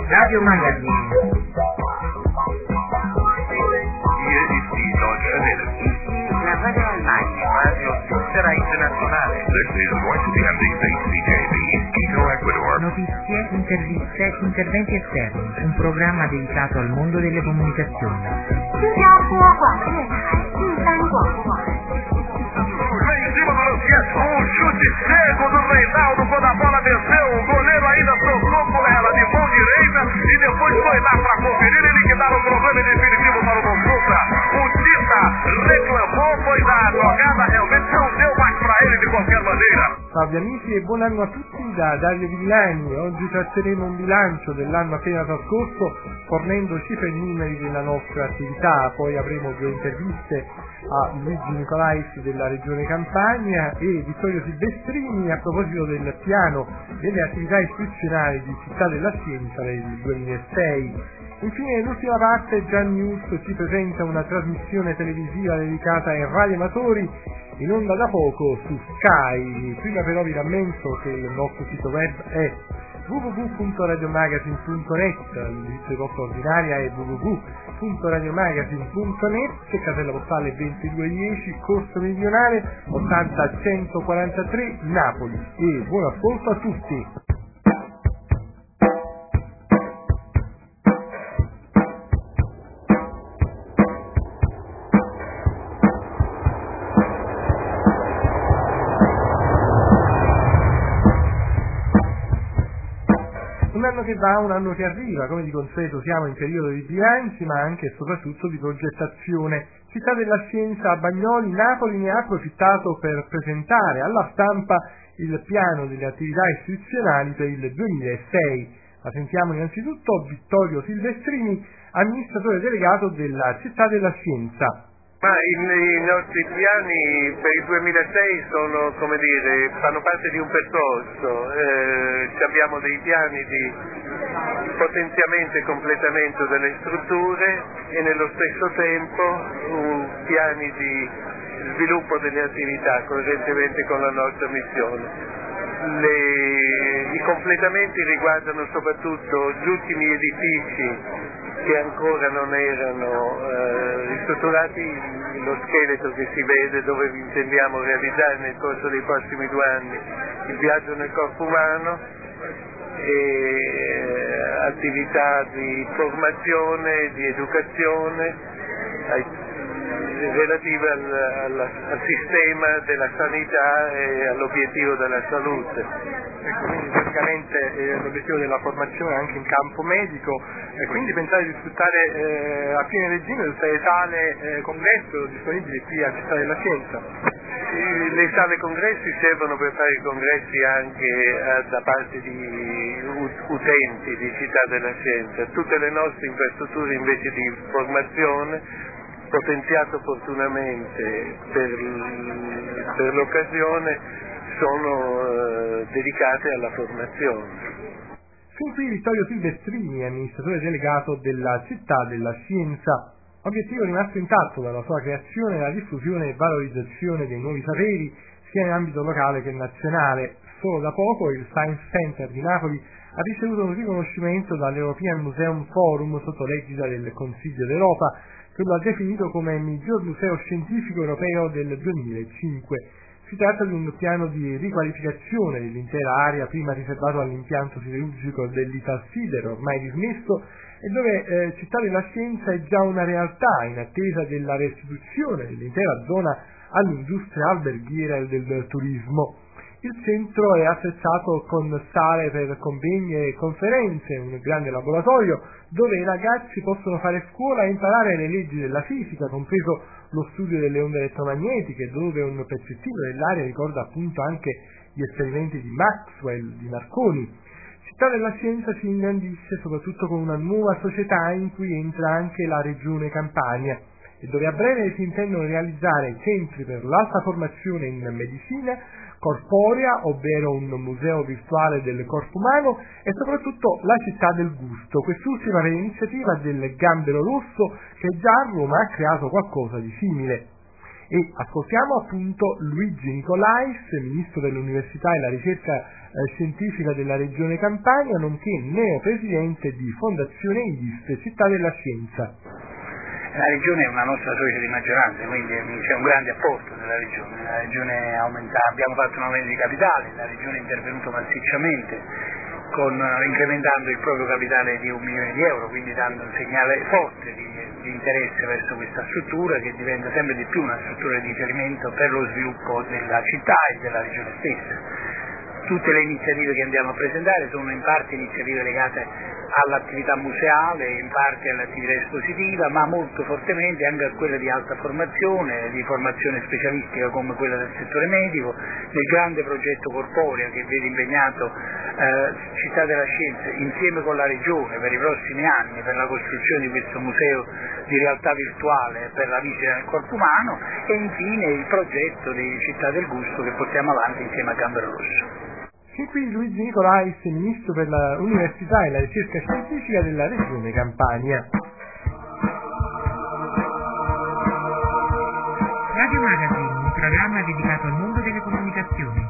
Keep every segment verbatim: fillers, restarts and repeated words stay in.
Radio Magazine. La Radio Almagna. Radio Svizzera Internazionale. This is going to be M D C C J B, Quito, Ecuador. Notizie, interviste, interventi esterni. Un programma dedicato al mondo delle comunicazioni. 新加坡广播电台第三广播网。 Lá em cima do Luciano, um chute cego do Reinaldo, quando a bola desceu, o goleiro ainda tocou com ela de mão direita e depois foi lá para conferir e liquidar o problema definitivo para o Consulta. O Tita reclamou, pois a jogada realmente não deu mais para ele de qualquer maneira. Salve amici e buon anno a tutti da Dario Villani. Oggi tratteremo un bilancio dell'anno appena trascorso fornendo cifre e numeri della nostra attività, poi avremo due interviste a Luigi Nicolaisi della Regione Campania e Vittorio Silvestrini a proposito del piano delle attività istituzionali di Città della Scienza del duemilasei. Infine nell'ultima parte Gian News ci presenta una trasmissione televisiva dedicata ai radioamatori in onda da poco su Sky. Prima però vi rammento che il nostro sito web è w w w punto radiomagazine punto net, l'indirizzo di posta ordinaria è w w w punto radiomagazine punto net, casella postale ventidue dieci, Corso Meridionale ottanta centoquarantatré Napoli. E buon ascolto a tutti! Un anno che va, un anno che arriva, come di consueto siamo in periodo di bilanci ma anche e soprattutto di progettazione. Città della Scienza a Bagnoli, Napoli ne ha approfittato per presentare alla stampa il piano delle attività istituzionali per il duemilasei. Ma sentiamo innanzitutto Vittorio Silvestrini, amministratore delegato della Città della Scienza. Ma i, i nostri piani per il duemilasei sono, come dire, fanno parte di un percorso, eh, abbiamo dei piani di potenziamento e completamento delle strutture e nello stesso tempo un piani di sviluppo delle attività coerentemente con la nostra missione. Le, I completamenti riguardano soprattutto gli ultimi edifici che ancora non erano eh, ristrutturati, lo scheletro che si vede dove intendiamo realizzare nel corso dei prossimi due anni il viaggio nel corpo umano e eh, attività di formazione, di educazione ai, relative al, al, al sistema della sanità e all'obiettivo della salute. Ecco, quindi praticamente eh, l'obiettivo della formazione anche in campo medico e quindi pensare di sfruttare eh, a pieno regime tutte le sale eh, congresso disponibili qui a Città della Scienza. Le sale congressi servono per fare i congressi anche eh, da parte di utenti di Città della Scienza. Tutte le nostre infrastrutture invece di formazione, potenziate opportunamente per, per l'occasione, sono eh, dedicate alla formazione. Fin qui Vittorio Silvestrini, amministratore delegato della Città della Scienza. Obiettivo rimasto intatto dalla sua creazione la diffusione e valorizzazione dei nuovi saperi sia in ambito locale che nazionale. Solo da poco il Science Center di Napoli ha ricevuto un riconoscimento dall'European Museum Forum sotto l'egida del Consiglio d'Europa, che lo ha definito come miglior museo scientifico europeo del duemilacinque. Si tratta di un piano di riqualificazione dell'intera area prima riservato all'impianto siderurgico dell'Italsider, ormai dismesso, e dove eh, Città della Scienza è già una realtà in attesa della restituzione dell'intera zona all'industria alberghiera e del, del turismo. Il centro è attrezzato con sale per convegni e conferenze, un grande laboratorio dove i ragazzi possono fare scuola e imparare le leggi della fisica, compreso lo studio delle onde elettromagnetiche, dove un pezzettino dell'aria ricorda appunto anche gli esperimenti di Maxwell, di Marconi. Città della Scienza si ingrandisce soprattutto con una nuova società in cui entra anche la Regione Campania e dove a breve si intendono realizzare centri per l'alta formazione in medicina corporea, ovvero un museo virtuale del corpo umano, e soprattutto la città del gusto, quest'ultima per iniziativa del Gambero Rosso che già a Roma ha creato qualcosa di simile. E ascoltiamo appunto Luigi Nicolais, Ministro dell'Università e la Ricerca eh, Scientifica della Regione Campania, nonché neopresidente di Fondazione I D I S, Città della Scienza. La Regione è una nostra socia di maggioranza, quindi c'è un grande apporto della Regione. La Regione aumenta, abbiamo fatto un aumento di capitale, la Regione è intervenuta massicciamente con, incrementando il proprio capitale di un milione di euro, quindi dando un segnale forte di, di interesse verso questa struttura che diventa sempre di più una struttura di riferimento per lo sviluppo della città e della Regione stessa. Tutte le iniziative che andiamo a presentare sono in parte iniziative legate all'attività museale, in parte all'attività espositiva, ma molto fortemente anche a quelle di alta formazione, di formazione specialistica come quella del settore medico, del grande progetto Corporea che vede impegnato eh, Città della Scienza insieme con la Regione per i prossimi anni per la costruzione di questo museo di realtà virtuale per la visita del corpo umano e infine il progetto di Città del Gusto che portiamo avanti insieme a Gambero Rosso. E qui Luigi Nicolais, Ministro per l'Università e la Ricerca Scientifica della Regione Campania. Radio Magazine, un programma dedicato al mondo delle comunicazioni.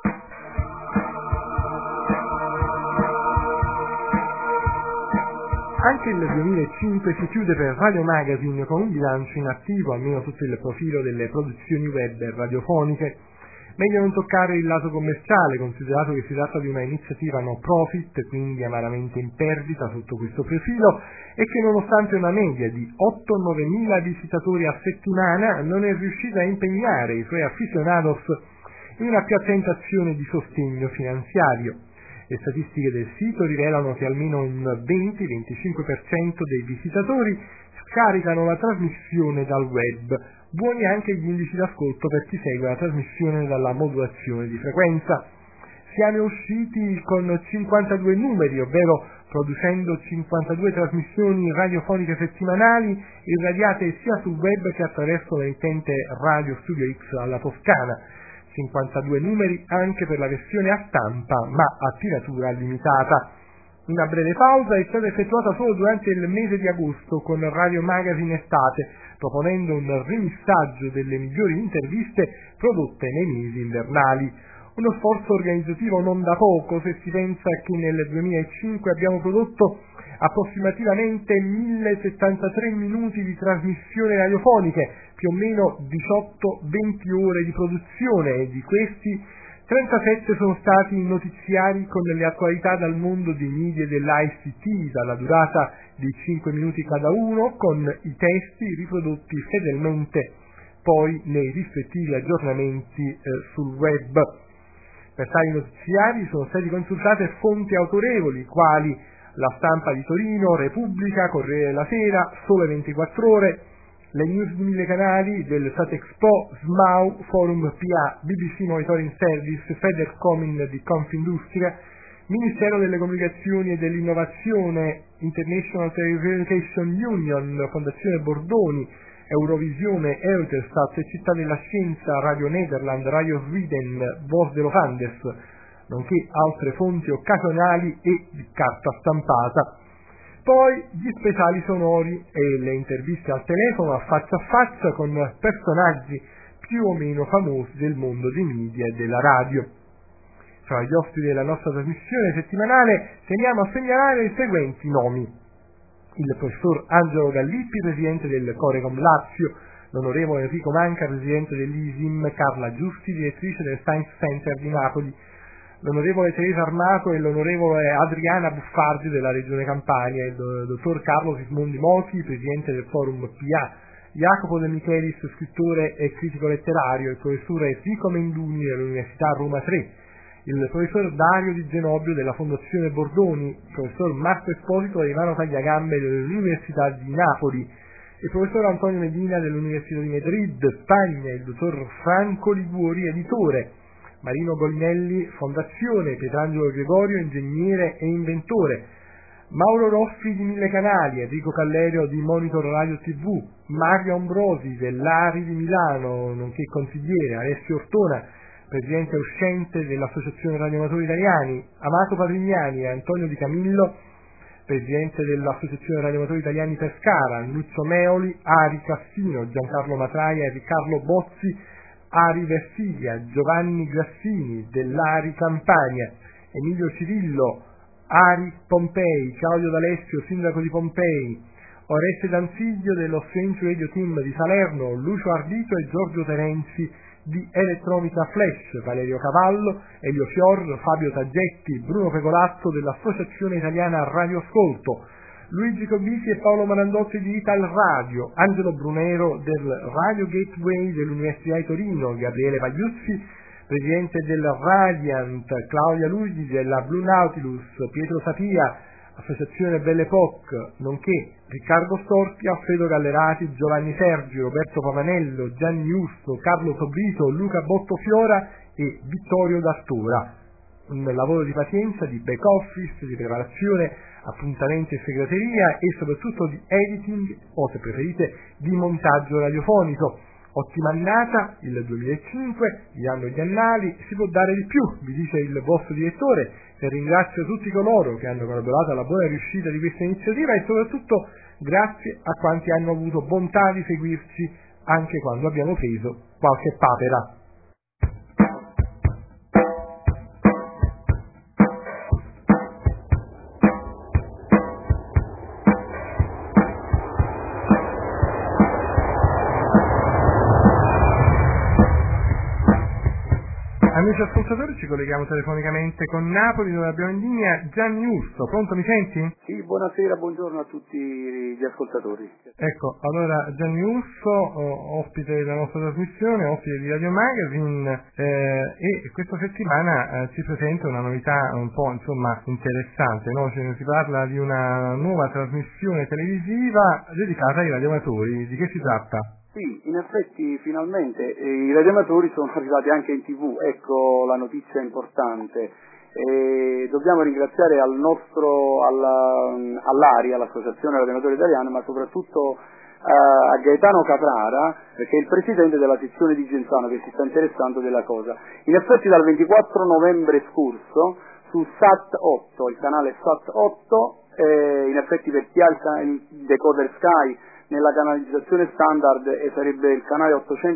Anche il duemilacinque si chiude per Radio Magazine con un bilancio in attivo, almeno sotto il profilo delle produzioni web e radiofoniche. Meglio non toccare il lato commerciale, considerato che si tratta di una iniziativa no profit, quindi amaramente in perdita sotto questo profilo, e che nonostante una media di otto nove mila visitatori a settimana non è riuscita a impegnare i suoi aficionados in una più attenta azione di sostegno finanziario. Le statistiche del sito rivelano che almeno un venti venticinque per cento dei visitatori scaricano la trasmissione dal web. Buoni anche gli indici d'ascolto per chi segue la trasmissione dalla modulazione di frequenza. Siamo usciti con cinquantadue numeri, ovvero producendo cinquantadue trasmissioni radiofoniche settimanali irradiate sia sul web che attraverso l'emittente Radio Studio X alla Toscana. cinquantadue numeri anche per la versione a stampa, ma a tiratura limitata. Una breve pausa è stata effettuata solo durante il mese di agosto con Radio Magazine Estate, proponendo un rimissaggio delle migliori interviste prodotte nei mesi invernali. Uno sforzo organizzativo non da poco, se si pensa che nel duemilacinque abbiamo prodotto approssimativamente mille settantatré minuti di trasmissione radiofoniche, più o meno diciotto venti ore di produzione, e di questi trentasette sono stati notiziari con le attualità dal mondo dei media e dell'I C T, dalla durata di cinque minuti cada uno, con i testi riprodotti fedelmente poi nei rispettivi aggiornamenti eh, sul web. Per tali notiziari sono stati consultate fonti autorevoli, quali La Stampa di Torino, Repubblica, Corriere della Sera, Sole ventiquattro Ore, le news di mille canali del Satexpo, S M A U, Forum P A, B B C Monitoring Service, Federcomin di Confindustria, Ministero delle Comunicazioni e dell'Innovazione, International Telecommunication Union, Fondazione Bordoni, Eurovisione, Eutelsat, Città della Scienza, Radio Nederland, Radio Sweden, Voz dello Fandes, nonché altre fonti occasionali e di carta stampata. Poi gli speciali sonori e le interviste al telefono a faccia a faccia con personaggi più o meno famosi del mondo dei media e della radio. Fra gli ospiti della nostra trasmissione settimanale teniamo a segnalare i seguenti nomi: il professor Angelo Gallippi, presidente del Corecom Lazio, l'onorevole Enrico Manca, presidente dell'I S I M, Carla Giusti, direttrice del Science Center di Napoli, l'onorevole Teresa Armato e l'onorevole Adriana Buffardi della Regione Campania, il dottor Carlo Sismondi Moti, presidente del Forum P A, Jacopo De Michelis, scrittore e critico letterario, il professore Enrico Menduni dell'Università Roma tre, il professor Dario Di Genobio della Fondazione Bordoni, il professor Marco Esposito e Ivano Tagliagambe dell'Università di Napoli, il professor Antonio Medina dell'Università di Madrid, Spagna, il dottor Franco Liguori, editore, Marino Golinelli, Fondazione, Pietrangelo Gregorio, ingegnere e inventore, Mauro Rossi di Mille Canali, Enrico Callerio di Monitor Radio tivù, Mario Ambrosi dell'A R I di Milano, nonché consigliere, Alessio Ortona, presidente uscente dell'Associazione Radioamatori Italiani, Amato Patrignani e Antonio Di Camillo, presidente dell'Associazione Radioamatori Italiani Pescara, Nuzio Meoli, Ari Cassino, Giancarlo Matraia e Riccardo Bozzi, Ari Versilia, Giovanni Grassini dell'Ari Campania, Emilio Cirillo, Ari Pompei, Claudio D'Alessio, sindaco di Pompei, Oreste D'Anziglio dello Strange Radio Team di Salerno, Lucio Ardito e Giorgio Terenzi di Elettronica Flash, Valerio Cavallo, Elio Fior, Fabio Taggetti, Bruno Pecolatto dell'Associazione Italiana Radioascolto, Luigi Cobisi e Paolo Marandotti di Ital Radio, Angelo Brunero del Radio Gateway dell'Università di Torino, Gabriele Pagliuzzi, presidente del Radiant, Claudia Luigi della Blue Nautilus, Pietro Sapia, Associazione Belle Époque, nonché Riccardo Storti, Alfredo Gallerati, Giovanni Sergi, Roberto Pavanello, Gianni Usto, Carlo Tobito, Luca Bottofiora e Vittorio D'Artura. Un lavoro di pazienza, di back office, di preparazione, appuntamenti e segreteria e soprattutto di editing o, se preferite, di montaggio radiofonico. Ottima annata, il duemilacinque, gli anno gli annali, si può dare di più, vi dice il vostro direttore, e ringrazio tutti coloro che hanno collaborato alla buona riuscita di questa iniziativa e soprattutto grazie a quanti hanno avuto bontà di seguirci anche quando abbiamo preso qualche papera. Amici ascoltatori, ci colleghiamo telefonicamente con Napoli, dove abbiamo in linea Gianni Urso. Pronto, mi senti? Sì, buonasera, buongiorno a tutti gli ascoltatori. Ecco, allora Gianni Urso, ospite della nostra trasmissione, ospite di Radio Magazine, eh, e questa settimana eh, ci presenta una novità un po' insomma interessante, no? Cioè, si parla di una nuova trasmissione televisiva dedicata ai radioamatori. Di che si tratta? Sì, in effetti finalmente eh, i radioamatori sono arrivati anche in tivù, ecco la notizia importante. E dobbiamo ringraziare al nostro, alla, all'A R I, all'Associazione Radioamatori Italiani, ma soprattutto uh, a Gaetano Caprara, che è il presidente della sezione di Genzano, che si sta interessando della cosa. In effetti dal ventiquattro novembre scorso su Sat otto, il canale Sat otto, eh, in effetti per chi ha il, il decoder Sky, nella canalizzazione standard e sarebbe il canale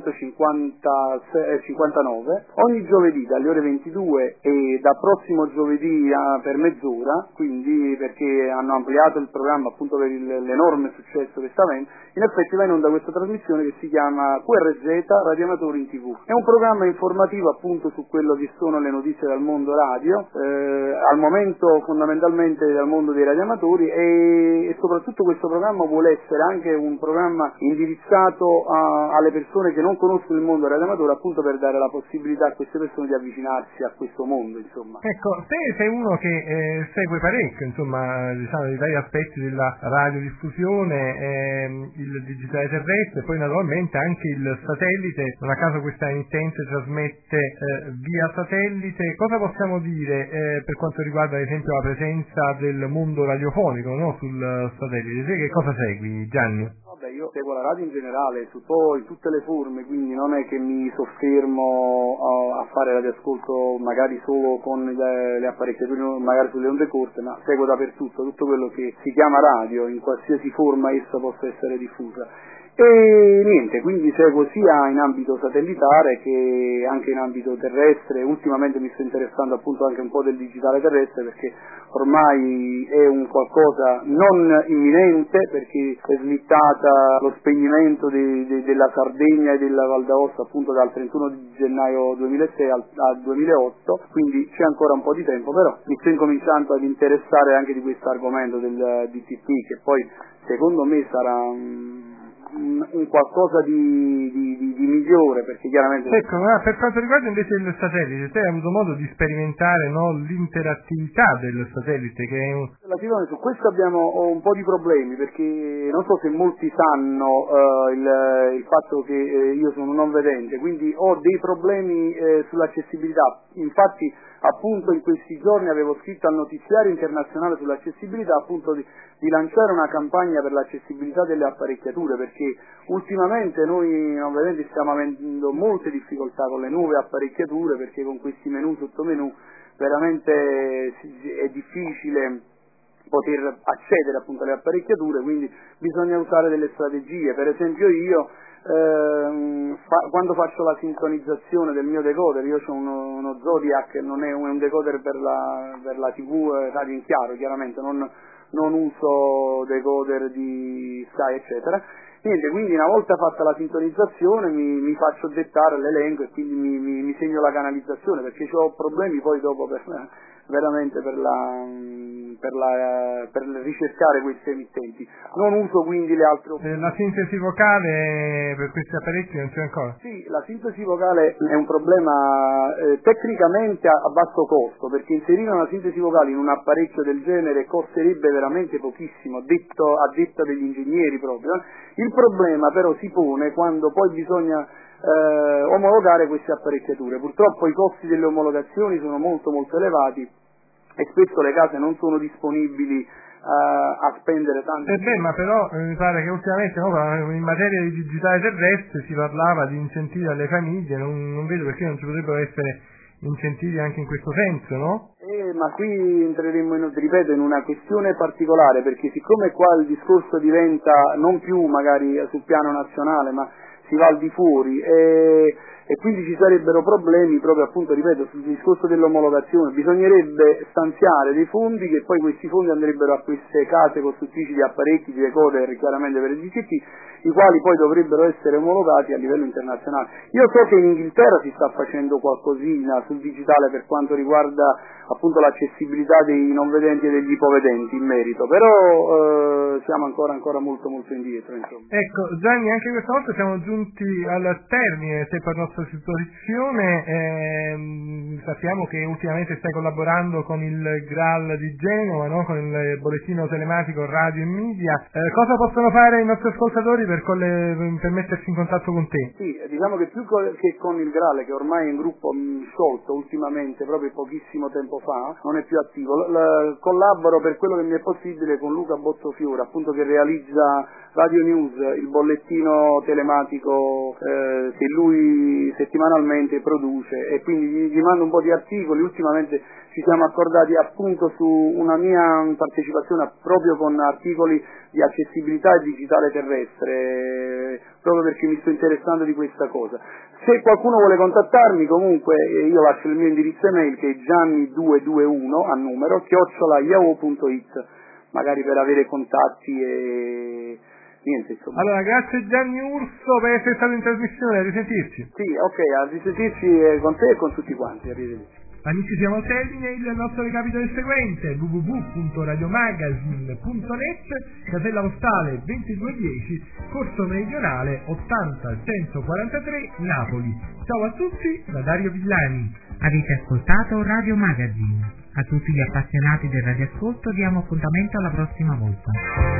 ottocentocinquantanove, ogni giovedì dalle ore ventidue e da prossimo giovedì a, per mezz'ora, quindi perché hanno ampliato il programma appunto per il, l'enorme successo che sta avendo, in effetti va in onda questa trasmissione che si chiama Q R Z Radioamatori in tivù. È un programma informativo appunto su quello che sono le notizie dal mondo radio, eh, al momento fondamentalmente dal mondo dei radioamatori, e, e soprattutto questo programma vuole essere anche un programma indirizzato a, alle persone che non conoscono il mondo radioamatore, appunto per dare la possibilità a queste persone di avvicinarsi a questo mondo, insomma. Ecco, te sei uno che eh, segue parecchio, insomma, diciamo, di vari aspetti della radiodiffusione, eh, il digitale terrestre, poi naturalmente anche il satellite. Non a caso questa emittente trasmette eh, via satellite. Cosa possiamo dire eh, per quanto riguarda ad esempio la presenza del mondo radiofonico, no, sul satellite? Te che cosa segui, Gianni? Vabbè, io seguo la radio in generale, su poi tutte le forme, quindi non è che mi soffermo a, a fare radioascolto magari solo con le, le apparecchiature, magari sulle onde corte, ma seguo dappertutto tutto quello che si chiama radio, in qualsiasi forma essa possa essere diffusa. E niente, quindi seguo sia in ambito satellitare che anche in ambito terrestre. Ultimamente mi sto interessando appunto anche un po' del digitale terrestre, perché ormai è un qualcosa non imminente, perché è slittata lo spegnimento de, de, della Sardegna e della Val d'Aosta appunto dal trentuno di gennaio duemilasei al, al duemilaotto, quindi c'è ancora un po' di tempo, però mi sto incominciando ad interessare anche di questo argomento del D T P, che poi secondo me sarà un un qualcosa di, di, di, di migliore, perché chiaramente... Ecco, ma per quanto riguarda invece il satellite, te hai avuto modo di sperimentare, no, l'interattività del satellite, che è un... Relativamente su questo abbiamo un po' di problemi, perché non so se molti sanno uh, il, il fatto che eh, io sono non vedente, quindi ho dei problemi eh, sull'accessibilità. Infatti appunto in questi giorni avevo scritto al notiziario internazionale sull'accessibilità appunto di, di lanciare una campagna per l'accessibilità delle apparecchiature, perché ultimamente noi non vedete stiamo avendo molte difficoltà con le nuove apparecchiature, perché con questi menu sottomenu veramente è difficile poter accedere appunto alle apparecchiature, quindi bisogna usare delle strategie. Per esempio io ehm, fa, quando faccio la sintonizzazione del mio decoder, io ho uno, uno Zodiac, non è un, è un decoder per la, per la tivù eh, radio in chiaro, chiaramente non, non uso decoder di Sky eccetera. Niente, quindi una volta fatta la sintonizzazione mi, mi faccio dettare l'elenco e quindi mi, mi, mi segno la canalizzazione, perché ho problemi poi dopo per, veramente per, la, per, la, per ricercare questi emittenti. Non uso quindi le altre opzioni. La sintesi vocale per questi apparecchi non c'è ancora? Sì, la sintesi vocale è un problema eh, tecnicamente a, a basso costo, perché inserire una sintesi vocale in un apparecchio del genere costerebbe veramente pochissimo, detto, a detta degli ingegneri proprio. Il problema però si pone quando poi bisogna eh, omologare queste apparecchiature. Purtroppo i costi delle omologazioni sono molto molto elevati e spesso le case non sono disponibili uh, a spendere tanto. Eh beh, ma però eh, mi pare che ultimamente no, in materia di digitale terrestre si parlava di incentivi alle famiglie, non, non vedo perché non ci potrebbero essere incentivi anche in questo senso, no? Eh, ma qui entreremo, in, ripeto, in una questione particolare, perché siccome qua il discorso diventa non più magari sul piano nazionale, ma si va al di fuori, e, e quindi ci sarebbero problemi proprio appunto, ripeto, sul discorso dell'omologazione. Bisognerebbe stanziare dei fondi che poi questi fondi andrebbero a queste case costruttrici di apparecchi, di decoder, chiaramente per il D C T, i quali poi dovrebbero essere omologati a livello internazionale. Io so che in Inghilterra si sta facendo qualcosina sul digitale per quanto riguarda appunto l'accessibilità dei non vedenti e degli ipovedenti in merito, però eh, siamo ancora ancora molto molto indietro, insomma. Ecco Gianni, anche questa volta siamo giunti al termine se per nostra situazione. Eh, sappiamo che ultimamente stai collaborando con il Graal di Genova, no? Con il bollettino telematico radio e media. Eh, cosa possono fare i nostri ascoltatori per, colle- per mettersi in contatto con te? Sì, diciamo che più co- che con il Graal, che ormai è un gruppo mh, sciolto ultimamente, proprio pochissimo tempo fa, non è più attivo, l- l- collaboro per quello che mi è possibile con Luca Bozzofiore, appunto, che realizza Radio News, il bollettino telematico eh, che lui settimanalmente produce, e quindi gli, gli mando un po' di articoli. Ultimamente ci siamo accordati appunto su una mia partecipazione proprio con articoli di accessibilità e digitale terrestre, proprio perché mi sto interessando di questa cosa. Se qualcuno vuole contattarmi, comunque io lascio il mio indirizzo email, che è gianni duecentoventuno a numero chiocciola yahoo punto it, magari per avere contatti e niente, insomma. Allora, grazie Gianni Urso per essere stato in trasmissione, a risentirci. Sì, ok, a risentirci con te e con tutti quanti, arrivederci. Amici, siamo al termine, il nostro recapito è il seguente: w w w punto radiomagazine punto net, casella postale ventidue dieci, Corso Meridionale ottanta centoquarantatré, Napoli. Ciao a tutti da Dario Villani. Avete ascoltato Radio Magazine. A tutti gli appassionati del radioascolto diamo appuntamento alla prossima volta.